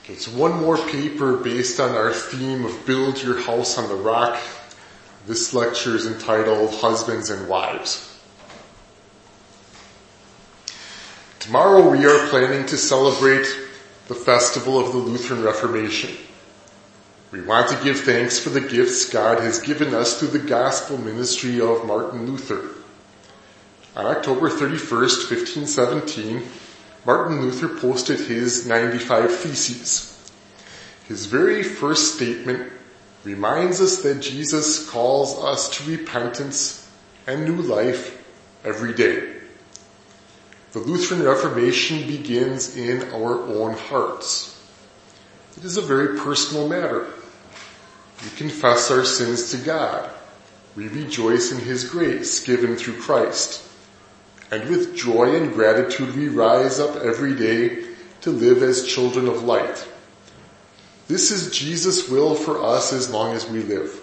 Okay, so one more paper based on our theme of Build Your House on the Rock. This lecture is entitled Husbands and Wives. Tomorrow we are planning to celebrate the festival of the Lutheran Reformation. We want to give thanks for the gifts God has given us through the gospel ministry of Martin Luther. On October 31st, 1517, Martin Luther posted his 95 Theses. His very first statement reminds us that Jesus calls us to repentance and new life every day. The Lutheran Reformation begins in our own hearts. It is a very personal matter. We confess our sins to God. We rejoice in His grace given through Christ. And with joy and gratitude we rise up every day to live as children of light. This is Jesus' will for us as long as we live.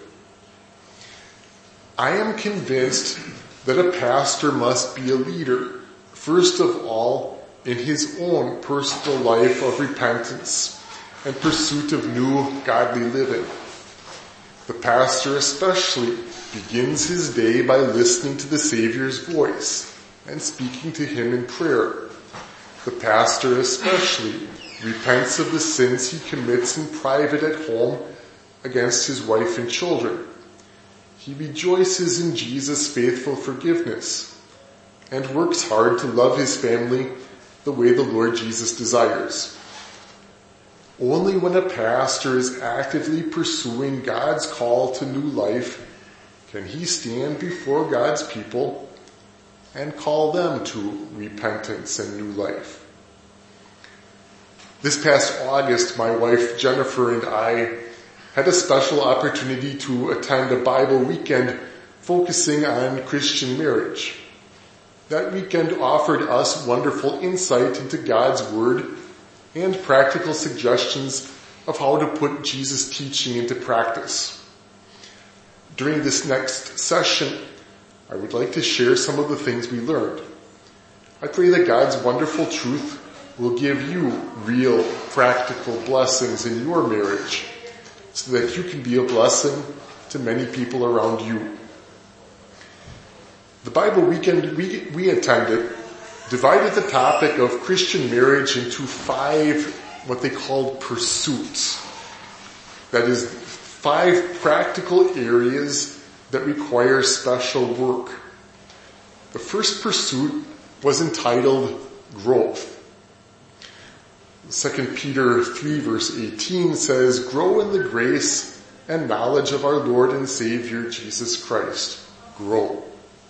I am convinced that a pastor must be a leader, first of all, in his own personal life of repentance and pursuit of new godly living. The pastor especially begins his day by listening to the Savior's voice and speaking to Him in prayer. The pastor especially repents of the sins he commits in private at home against his wife and children. He rejoices in Jesus' faithful forgiveness and works hard to love his family the way the Lord Jesus desires. Only when a pastor is actively pursuing God's call to new life can he stand before God's people and call them to repentance and new life. This past August, my wife Jennifer and I had a special opportunity to attend a Bible weekend focusing on Christian marriage. That weekend offered us wonderful insight into God's Word and practical suggestions of how to put Jesus' teaching into practice. During this next session, I would like to share some of the things we learned. I pray that God's wonderful truth will give you real, practical blessings in your marriage so that you can be a blessing to many people around you. The Bible weekend we attended divided the topic of Christian marriage into 5 what they called pursuits. That is, 5 practical areas that require special work. The first pursuit was entitled growth. 2 Peter 3 verse 18 says, "Grow in the grace and knowledge of our Lord and Savior Jesus Christ." Grow.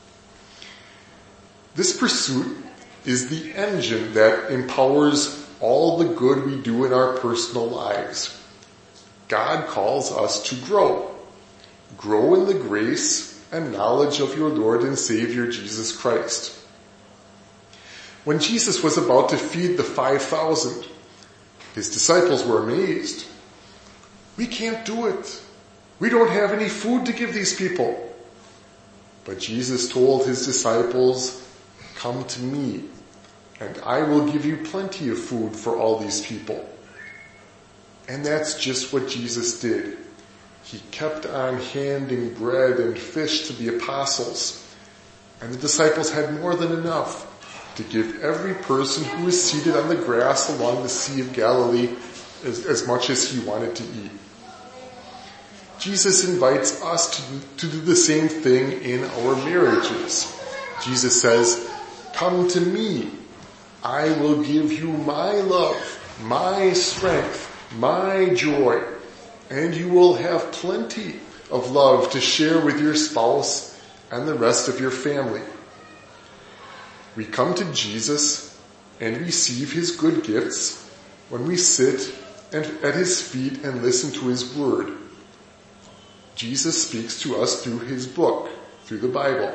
This pursuit is the engine that empowers all the good we do in our personal lives. God calls us to grow. Grow in the grace and knowledge of your Lord and Savior Jesus Christ. When Jesus was about to feed the 5,000, his disciples were amazed. "We can't do it. We don't have any food to give these people." But Jesus told his disciples, "Come to me, and I will give you plenty of food for all these people." And that's just what Jesus did. He kept on handing bread and fish to the apostles, and the disciples had more than enough to give every person who was seated on the grass along the Sea of Galilee as much as he wanted to eat. Jesus invites us to do the same thing in our marriages. Jesus says, "Come to me. I will give you my love, my strength, my joy, and you will have plenty of love to share with your spouse and the rest of your family." We come to Jesus and receive his good gifts when we sit at his feet and listen to his word. Jesus speaks to us through his book, through the Bible.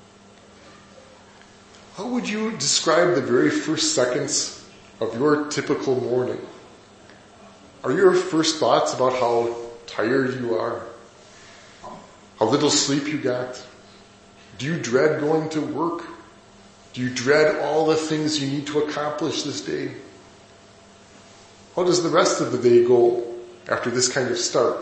How would you describe the very first seconds of your typical morning? Are your first thoughts about how tired you are? How little sleep you got? Do you dread going to work? Do you dread all the things you need to accomplish this day? How does the rest of the day go after this kind of start?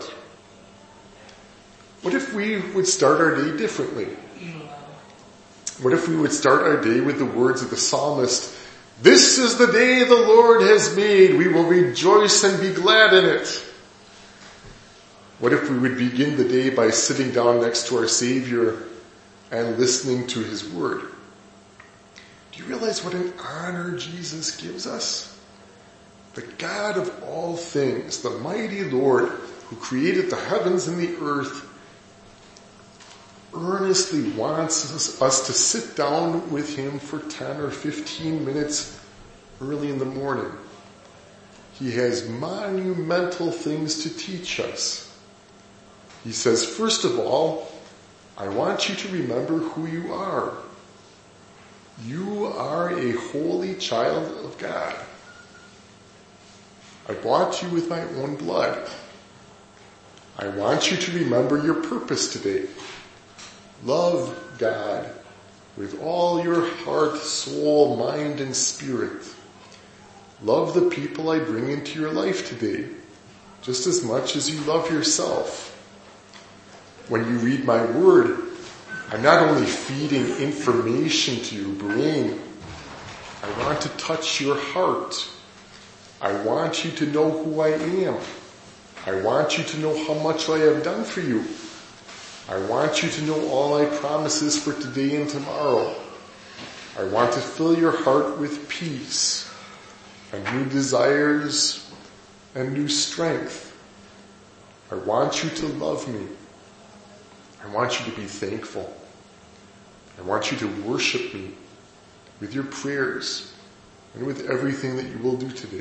What if we would start our day differently? What if we would start our day with the words of the psalmist, "This is the day the Lord has made. We will rejoice and be glad in it." What if we would begin the day by sitting down next to our Savior and listening to His Word? Do you realize what an honor Jesus gives us? The God of all things, the mighty Lord who created the heavens and the earth, earnestly wants us to sit down with Him for 10 or 15 minutes early in the morning. He has monumental things to teach us. He says, first of all, I want you to remember who you are. You are a holy child of God. I bought you with my own blood. I want you to remember your purpose today. Love God with all your heart, soul, mind, and spirit. Love the people I bring into your life today, just as much as you love yourself. When you read my word, I'm not only feeding information to your brain, I want to touch your heart. I want you to know who I am. I want you to know how much I have done for you. I want you to know all my promises for today and tomorrow. I want to fill your heart with peace and new desires and new strength. I want you to love me. I want you to be thankful. I want you to worship me with your prayers and with everything that you will do today.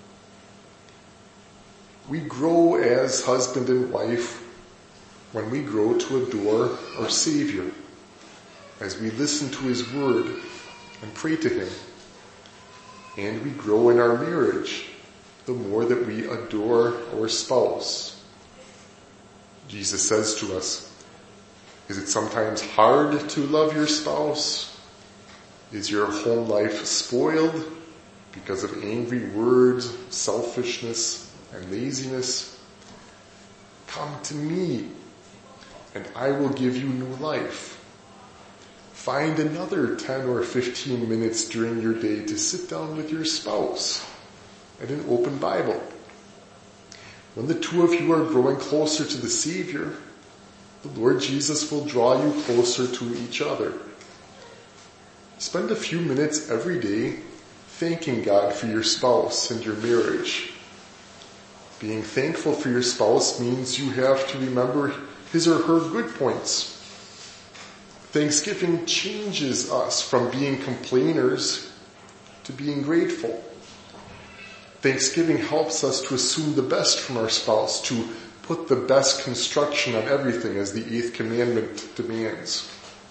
We grow as husband and wife when we grow to adore our Savior, as we listen to His Word and pray to Him. And we grow in our marriage the more that we adore our spouse. Jesus says to us, is it sometimes hard to love your spouse? Is your home life spoiled because of angry words, selfishness, and laziness? Come to me, and I will give you new life. Find another 10 or 15 minutes during your day to sit down with your spouse and an open Bible. When the two of you are growing closer to the Savior, the Lord Jesus will draw you closer to each other. Spend a few minutes every day thanking God for your spouse and your marriage. Being thankful for your spouse means you have to remember his or her good points. Thanksgiving changes us from being complainers to being grateful. Thanksgiving helps us to assume the best from our spouse, to put the best construction on everything as the 8th commandment demands.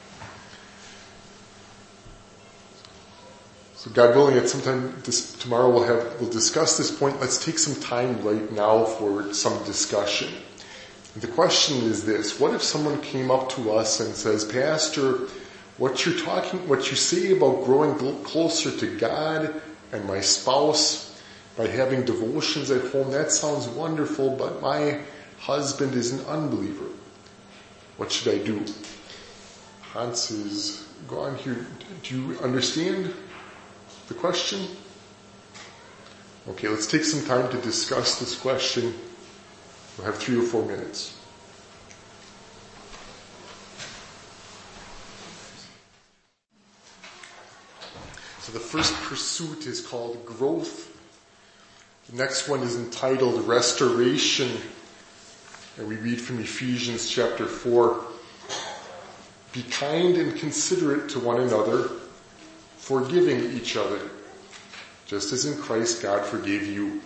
So God willing, at some time tomorrow we'll discuss this point. Let's take some time right now for some discussion. And the question is this: what if someone came up to us and says, Pastor, what you say about growing closer to God and my spouse by having devotions at home, that sounds wonderful, but my husband is an unbeliever. What should I do? Hans is gone here. Do you understand the question? Okay, let's take some time to discuss this question. We'll have 3 or 4 minutes. So the first pursuit is called growth. The next one is entitled restoration. And we read from Ephesians chapter 4. Be kind and considerate to one another, forgiving each other, just as in Christ God forgave you.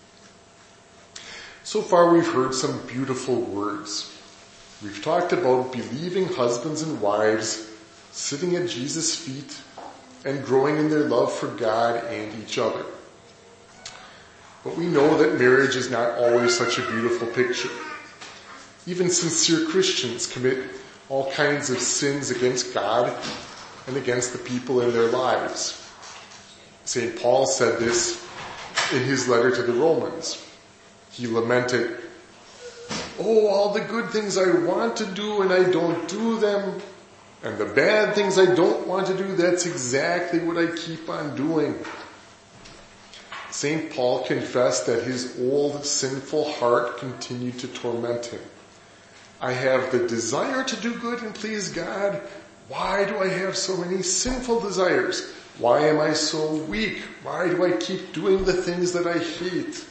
So far we've heard some beautiful words. We've talked about believing husbands and wives sitting at Jesus' feet and growing in their love for God and each other. But we know that marriage is not always such a beautiful picture. Even sincere Christians commit all kinds of sins against God and against the people in their lives. St. Paul said this, in his letter to the Romans. He lamented, "Oh, all the good things I want to do and I don't do them, and the bad things I don't want to do, that's exactly what I keep on doing." St. Paul confessed that his old sinful heart continued to torment him. "I have the desire to do good and please God. Why do I have so many sinful desires? Why am I so weak? Why do I keep doing the things that I hate?"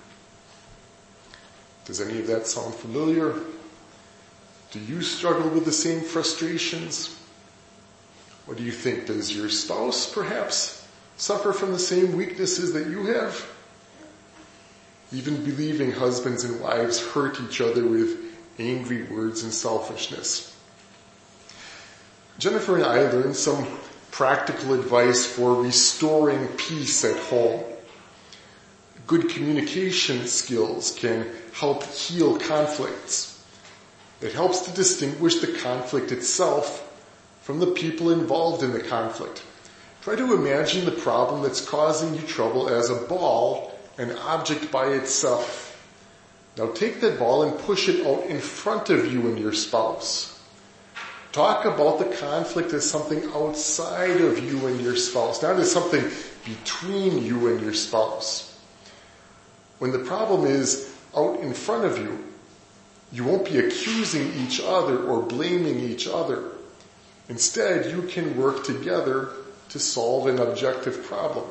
Does any of that sound familiar? Do you struggle with the same frustrations? What do you think? Does your spouse perhaps suffer from the same weaknesses that you have? Even believing husbands and wives hurt each other with angry words and selfishness. Jennifer and I learned some practical advice for restoring peace at home. Good communication skills can help heal conflicts. It helps to distinguish the conflict itself from the people involved in the conflict. Try to imagine the problem that's causing you trouble as a ball, an object by itself. Now take that ball and push it out in front of you and your spouse. Talk about the conflict as something outside of you and your spouse, not as something between you and your spouse. When the problem is out in front of you, you won't be accusing each other or blaming each other. Instead, you can work together to solve an objective problem.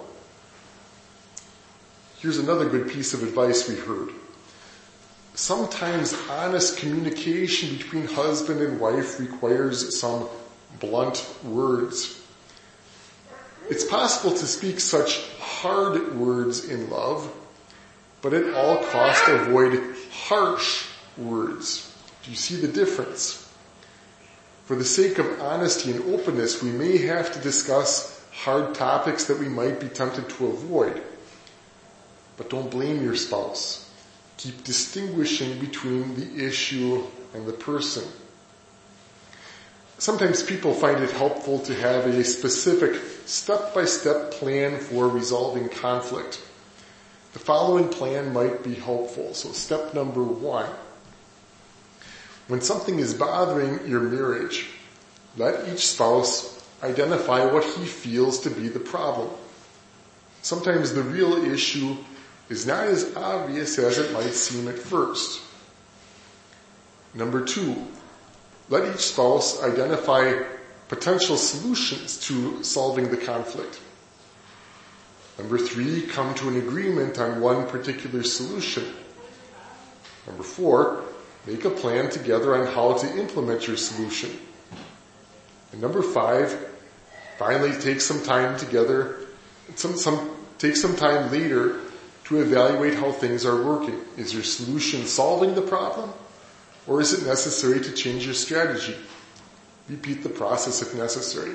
Here's another good piece of advice we heard. Sometimes honest communication between husband and wife requires some blunt words. It's possible to speak such hard words in love, but at all costs avoid harsh words. Do you see the difference? For the sake of honesty and openness, we may have to discuss hard topics that we might be tempted to avoid. But don't blame your spouse. Keep distinguishing between the issue and the person. Sometimes people find it helpful to have a specific step-by-step plan for resolving conflict. The following plan might be helpful. So step number 1. When something is bothering your marriage, let each spouse identify what he feels to be the problem. Sometimes the real issue is not as obvious as it might seem at first. Number 2, let each spouse identify potential solutions to solving the conflict. Number 3, come to an agreement on one particular solution. Number 4, make a plan together on how to implement your solution. And number 5, finally take some time together, take some time later to evaluate how things are working. Is your solution solving the problem, or is it necessary to change your strategy? Repeat the process if necessary.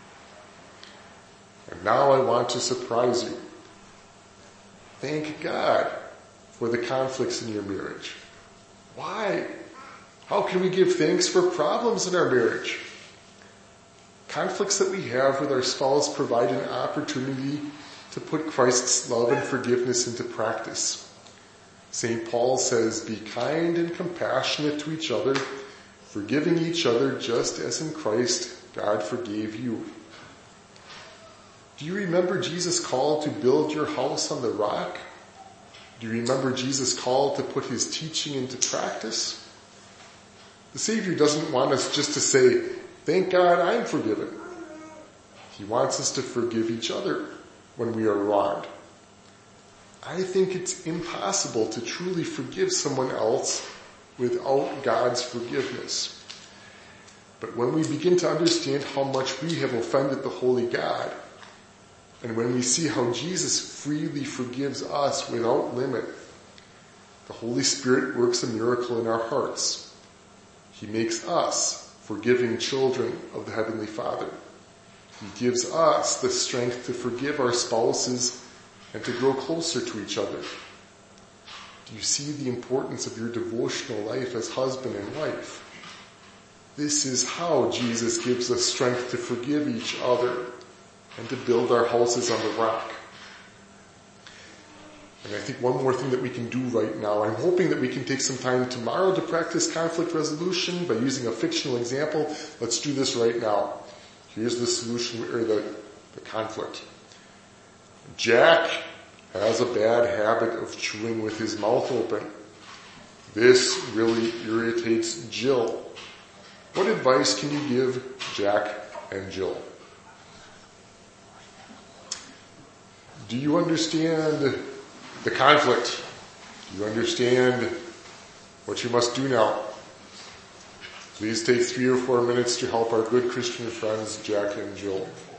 And now I want to surprise you. Thank God for the conflicts in your marriage. Why? How can we give thanks for problems in our marriage? Conflicts that we have with our spouse provide an opportunity to put Christ's love and forgiveness into practice. St. Paul says, "Be kind and compassionate to each other, forgiving each other just as in Christ God forgave you." Do you remember Jesus' call to build your house on the rock? Do you remember Jesus' call to put his teaching into practice? The Savior doesn't want us just to say, "Thank God I'm forgiven." He wants us to forgive each other when we are wronged. I think it's impossible to truly forgive someone else without God's forgiveness. But when we begin to understand how much we have offended the Holy God, and when we see how Jesus freely forgives us without limit, the Holy Spirit works a miracle in our hearts. He makes us forgiving children of the Heavenly Father. He gives us the strength to forgive our spouses and to grow closer to each other. Do you see the importance of your devotional life as husband and wife? This is how Jesus gives us strength to forgive each other and to build our houses on the rock. And I think one more thing that we can do right now, I'm hoping that we can take some time tomorrow to practice conflict resolution by using a fictional example. Let's do this right now. Here's the solution, or the conflict. Jack has a bad habit of chewing with his mouth open. This really irritates Jill. What advice can you give Jack and Jill? Do you understand the conflict? Do you understand what you must do now? Please take 3 or 4 minutes to help our good Christian friends, Jack and Jill.